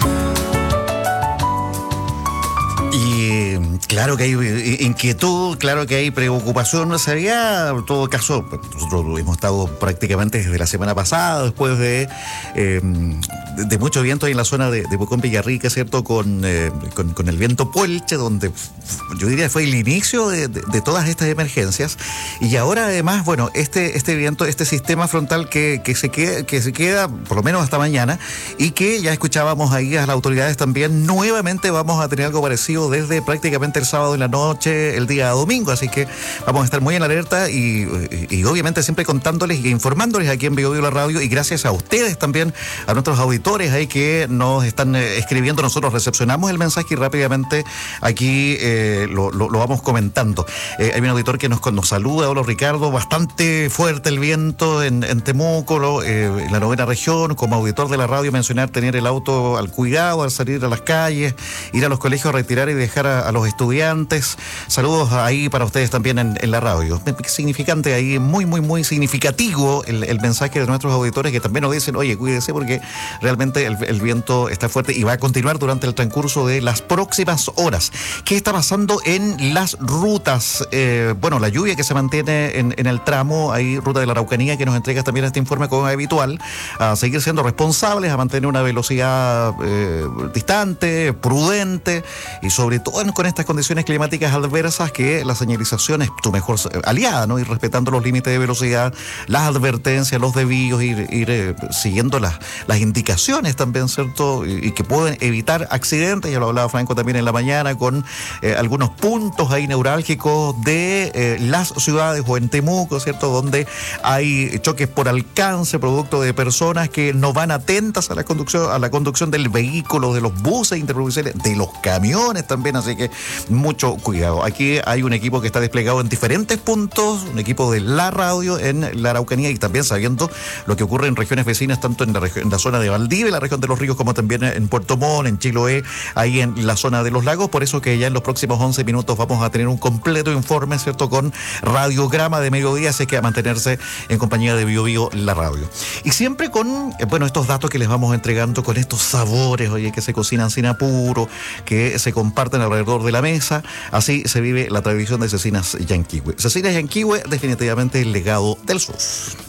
Y claro que hay inquietud, claro que hay preocupación. Se había, en todo caso, nosotros hemos estado prácticamente desde la semana pasada, después de, eh, de mucho viento ahí en la zona de, de Pucón, Villarrica, ¿cierto? Con, eh, con, con el viento Puelche, donde yo diría fue el inicio de, de, de todas estas emergencias. Y ahora además, bueno, este, este viento, este sistema frontal que, que, se queda, que se queda por lo menos hasta mañana, y que ya escuchábamos ahí a las autoridades también, nuevamente vamos a tener algo parecido desde prácticamente el sábado en la noche, el día domingo, así que vamos a estar muy en alerta y, y, y obviamente siempre contándoles y informándoles aquí en Bio Bio la radio, y gracias a ustedes también, a nuestros auditores ahí que nos están eh, escribiendo. Nosotros recepcionamos el mensaje y rápidamente aquí eh, lo, lo, lo vamos comentando. Eh, hay un auditor que nos, nos saluda. Hola Ricardo, bastante fuerte el viento en, en Temuco, lo, eh, en la novena región. Como auditor de la radio, mencionar tener el auto al cuidado al salir a las calles, ir a los colegios a retirar y dejar a, a los estudiantes. Saludos ahí para ustedes también en, en la radio. Significante ahí, muy, muy, muy significativo el, el mensaje de nuestros auditores, que también nos dicen, oye, cuídese porque realmente el, el viento está fuerte y va a continuar durante el transcurso de las próximas horas. ¿Qué está pasando en las rutas? Eh, bueno, la lluvia que se mantiene en, en el tramo, hay ruta de la Araucanía que nos entrega también este informe como habitual, a seguir siendo responsables, a mantener una velocidad eh, distante, prudente, y sobre todo con estas condiciones climáticas adversas, que la señalización es tu mejor aliada, ¿no? Ir respetando los límites de velocidad, las advertencias, los desvíos, ir, ir eh, siguiendo las, las indicaciones también, ¿cierto? Y, y que pueden evitar accidentes. Ya lo hablaba Franco también en la mañana, con eh, algunos puntos ahí neurálgicos de eh, las ciudades o en Temuco, ¿cierto? Donde hay choques por alcance, producto de personas que no van atentas a la conducción, a la conducción del vehículo, de los buses interprovinciales, de los camiones también, así que mucho cuidado. Aquí hay un equipo que está desplegado en diferentes puntos, un equipo de la radio en la Araucanía, y también sabiendo lo que ocurre en regiones vecinas, tanto en la, región, en la zona de Valdivia, la región de los ríos, como también en Puerto Montt, en Chiloé, ahí en la zona de los lagos. Por eso que ya en los próximos once minutos vamos a tener un completo informe, ¿cierto? Con radiograma de mediodía, así que a mantenerse en compañía de Bio Bio la radio. Y siempre con, bueno, estos datos que les vamos entregando, con estos sabores, oye, que se cocinan sin apuro, que se comparten alrededor de la mesa. Así se vive la tradición de Cecinas Yanquihue. Cecinas Yanquihue, definitivamente el legado del sur.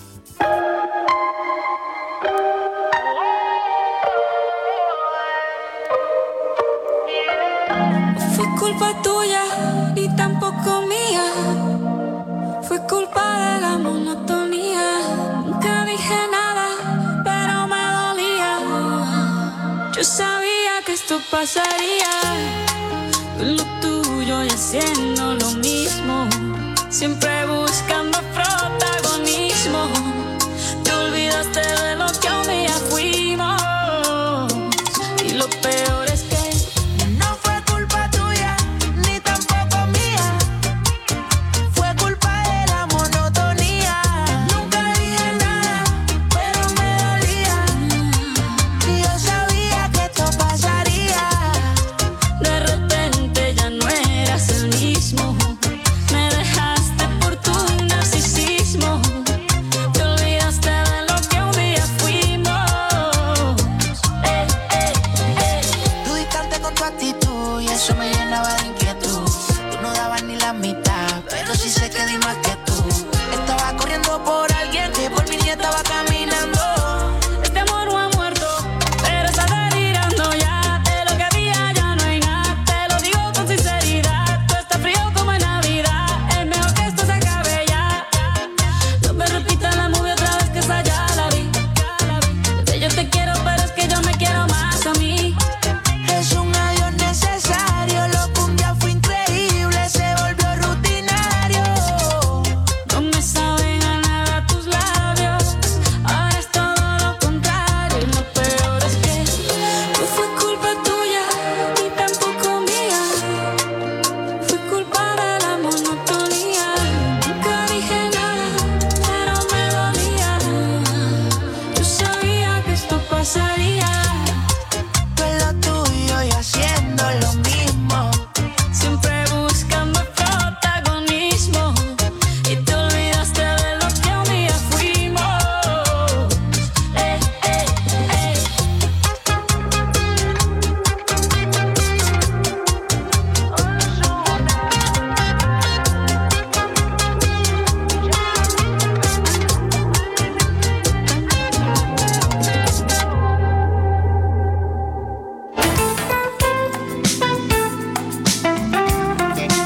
Fue culpa tuya y tampoco mía. Fue culpa de la monotonía. Nunca dije nada, pero me dolía. Yo sabía que esto pasaría. Lo tuyo y haciendo lo mismo, siempre buscando protagonismo. Te olvidaste de lo que un día fuimos, y lo peor es que no fue culpa tuya ni tampoco mía. Fue culpa de la monotonía. Nunca dije nada, pero me dolía. Y yo sabía que esto pasaría. De repente ya no eras el mismo. Me dejaste por tu narcisismo. Te olvidaste de lo que un día fuimos. Eh, eh, eh. Tú distante con tu actitud y eso me llenaba de inquietud. Tú no dabas ni la mitad, pero sí sé que di más que tú. Estaba corriendo por alguien que por mí ni estaba caminando. Este amor no ha muerto, pero está delirando ya. De lo que había ya no hay nada. Te lo digo con sinceridad. Tú estás frío como en Navidad. Es mejor que esto se acabe ya. No me repitas la movie otra vez, que esa ya la vi. Que yo te quiero, pero es que yo me quiero más a mí. Es un adiós necesario, lo que un día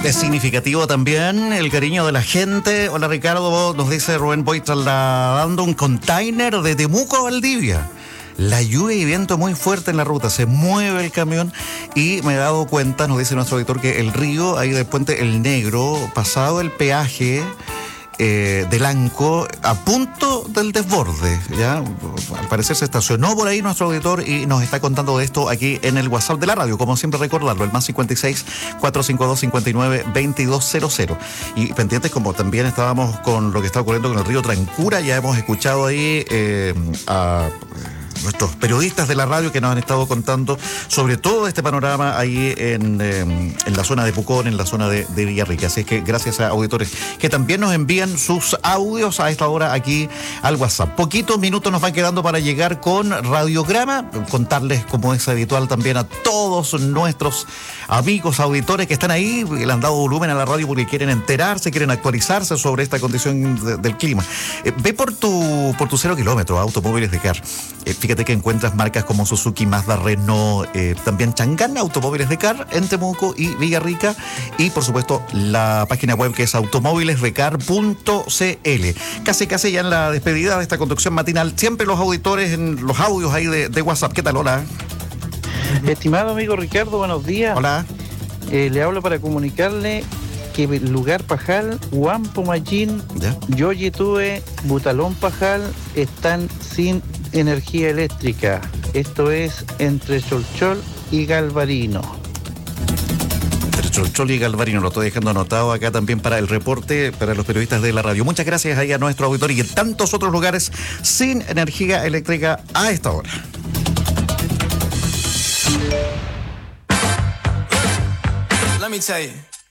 Es significativo también el cariño de la gente. Hola Ricardo, nos dice Rubén, voy trasladando un container de Temuco a Valdivia. La lluvia y viento muy fuerte en la ruta, se mueve el camión y me he dado cuenta, nos dice nuestro auditor, que el río ahí del puente El Negro, pasado el peaje eh, del Anco, a punto del desborde, ¿ya? Al parecer se estacionó por ahí nuestro auditor y nos está contando de esto aquí en el WhatsApp de la radio, como siempre recordarlo, el más cincuenta y seis, cuatrocientos cincuenta y dos, cincuenta y nueve, veintidós cero cero. Y pendientes, como también estábamos con lo que está ocurriendo con el río Trancura, ya hemos escuchado ahí eh, a nuestros periodistas de la radio que nos han estado contando sobre todo este panorama ahí en, eh, en la zona de Pucón, en la zona de, de Villarrica. Así es que gracias a auditores que también nos envían sus audios a esta hora aquí al WhatsApp. Poquitos minutos nos van quedando para llegar con Radiograma, contarles como es habitual también a todos nuestros amigos auditores que están ahí, que le han dado volumen a la radio porque quieren enterarse, quieren actualizarse sobre esta condición de, del clima. Eh, ve por tu, por tu cero kilómetro, Automóviles de Car. Eh, fíjate que encuentras marcas como Suzuki, Mazda, Renault, eh, también Changán, Automóviles de Car en Temuco y Villarrica, y por supuesto la página web que es automóviles de car punto c l. Casi casi ya en la despedida de esta conducción matinal, siempre los auditores en los audios ahí de, de WhatsApp. ¿Qué tal? Hola. Estimado amigo Ricardo, buenos días. Hola. Eh, le hablo para comunicarle que el lugar Pajal, Huampo Machín, Yoyetue, Butalón Pajal están sin energía eléctrica. Esto es entre Cholchol y Galvarino. Entre Cholchol y Galvarino, lo estoy dejando anotado acá también para el reporte, para los periodistas de la radio. Muchas gracias ahí a nuestro auditor y en tantos otros lugares sin energía eléctrica a esta hora. Let me tell you.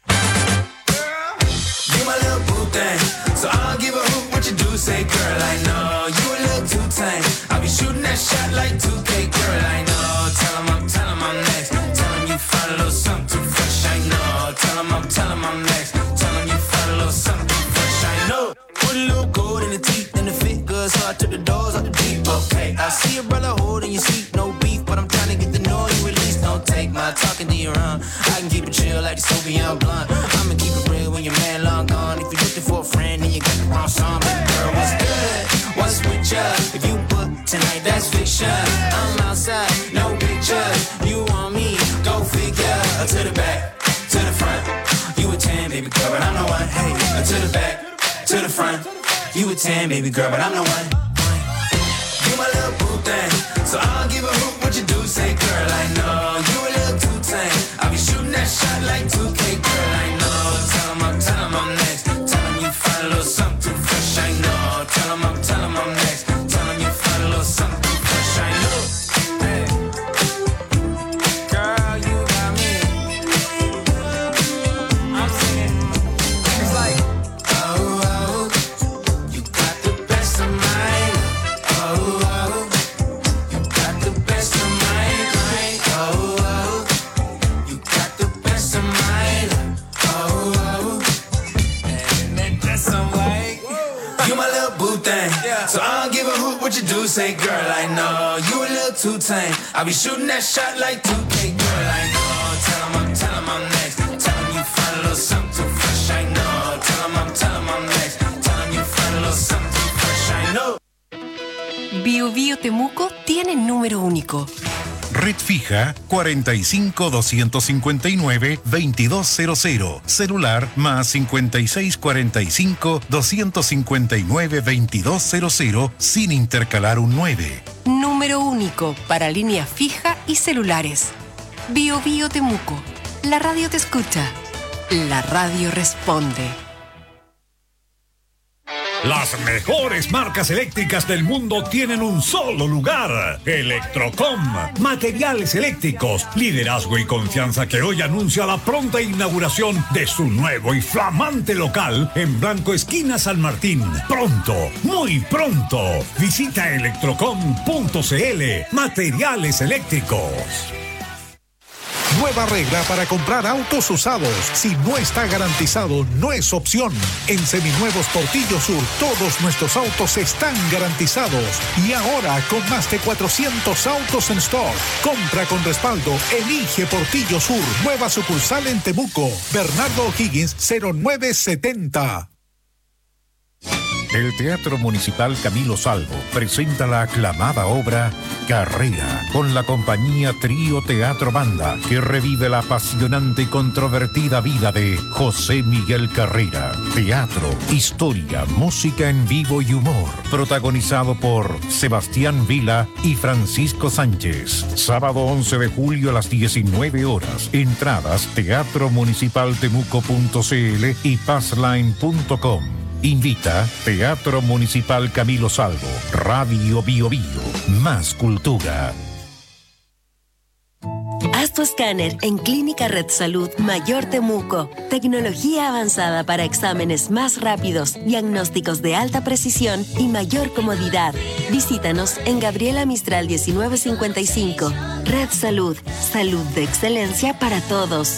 You my little boo thing, so I don't give a hoot what you do, say girl, I know you a little too tame. I'll be shooting that shot like two K, girl, I know. Tell him I'm, tell him I'm next. Tell him you find a little something too fresh, I know. Tell him I'm, tell him I'm next. Tell him you find a little something too fresh, I know. Put a little gold in the teeth and the fit good, so I took the doors out the deep. Okay, I see a brother holding your seat, no beef, but I'm trying to get to know you at least. Don't take my talking to your own. I can keep it chill like the Soviet blunt. I'ma keep it real when your man long gone. If you're looking for a friend, then you got the wrong song. Baby girl, what's good? What's with ya? If you book tonight, that's fiction. I'm outside, no pictures. You want me? Go figure. To the back, to the front. You a ten, baby girl, but I'm the one. Hey, to the back, to the front. You a ten, baby girl, but I'm the one. You my little boo thing, so I don't give a hoot what you do, say girl, I know. You a little too tame. I'll be shooting that shot like two K, girl, I know. Tell him I'm, tell him I'm next. Tell him you find a little something too fresh, I know. Tell him I'm, tell him I'm next. Tell him you find a little something too fresh, I know. Hey. Girl, you got me. I'm singing. It's like, oh, oh, you got the best of mine. Oh, oh, you got the best of mine, mine. Oh, oh, you got the best of mine. Oh, oh, and then that's some like you my little boo thing. So I don't give a hoot what you do, say girl, I know you a little too tame. I'll be shooting that shot like two K, girl, I know. Tell him I'm, tell him I'm next. Tell him you find a little something too fresh, I know. Tell him I'm, tell him I'm next. Tell him you find a little something too fresh, I know. Bio Bio Temuco tiene número único. Red fija cuarenta y cinco, doscientos cincuenta y nueve, veintidós cero cero. Celular más cincuenta y seis, cuarenta y cinco, doscientos cincuenta y nueve, veintidós cero cero sin intercalar un nueve. Número único para línea fija y celulares. Bio Bio Temuco. La radio te escucha. La radio responde. Las mejores marcas eléctricas del mundo tienen un solo lugar. Electrocom. Materiales eléctricos, liderazgo y confianza que hoy anuncia la pronta inauguración de su nuevo y flamante local en Blanco Esquina San Martín. Pronto, muy pronto. Visita electrocom punto c l. Materiales eléctricos. Nueva regla para comprar autos usados. Si no está garantizado, no es opción. En Seminuevos Portillo Sur, todos nuestros autos están garantizados. Y ahora, con más de cuatrocientos autos en stock. Compra con respaldo. Elige Portillo Sur. Nueva sucursal en Temuco. Bernardo O'Higgins, cero nueve setenta. El Teatro Municipal Camilo Salvo presenta la aclamada obra Carrera, con la compañía Trío Teatro Banda, que revive la apasionante y controvertida vida de José Miguel Carrera. Teatro, historia, música en vivo y humor. Protagonizado por Sebastián Vila y Francisco Sánchez. Sábado once de julio a las diecinueve horas. Entradas teatro municipal temuco punto cl y passline punto com. Invita Teatro Municipal Camilo Salvo, Radio Bio Bio, más cultura. Haz tu escáner en Clínica Red Salud Mayor Temuco. Tecnología avanzada para exámenes más rápidos, diagnósticos de alta precisión y mayor comodidad. Visítanos en Gabriela Mistral diecinueve cincuenta y cinco. Red Salud, salud de excelencia para todos.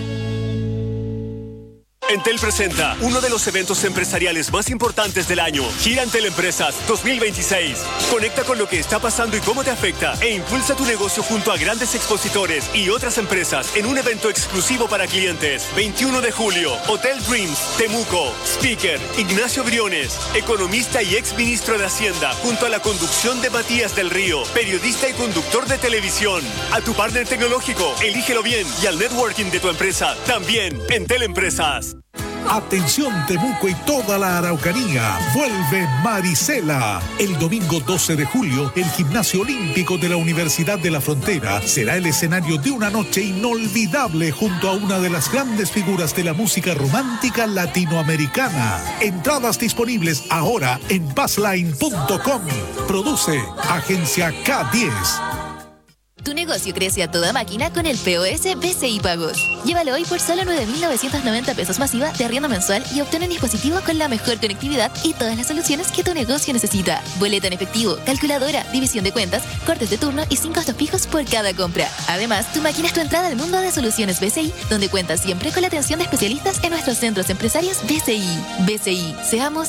Entel presenta uno de los eventos empresariales más importantes del año, Gira Entel Empresas dos mil veintiséis. Conecta con lo que está pasando y cómo te afecta e impulsa tu negocio junto a grandes expositores y otras empresas en un evento exclusivo para clientes. veintiuno de julio, Hotel Dreams, Temuco. Speaker, Ignacio Briones, economista y ex ministro de Hacienda, junto a la conducción de Matías del Río, periodista y conductor de televisión. A tu partner tecnológico, elígelo bien, y al networking de tu empresa, también, Entel Empresas. Atención Temuco y toda la Araucanía, vuelve Marisela. El domingo doce de julio, el Gimnasio Olímpico de la Universidad de la Frontera será el escenario de una noche inolvidable junto a una de las grandes figuras de la música romántica latinoamericana. Entradas disponibles ahora en passline punto com. Produce Agencia K diez. Tu negocio crece a toda máquina con el P O S B C I Pagos. Llévalo hoy por solo nueve mil novecientos noventa pesos masiva de arriendo mensual y obtén un dispositivo con la mejor conectividad y todas las soluciones que tu negocio necesita. Boleta en efectivo, calculadora, división de cuentas, cortes de turno y sin costos fijos por cada compra. Además, tu máquina es tu entrada al mundo de soluciones B C I, donde cuentas siempre con la atención de especialistas en nuestros centros empresarios B C I. B C I, seamos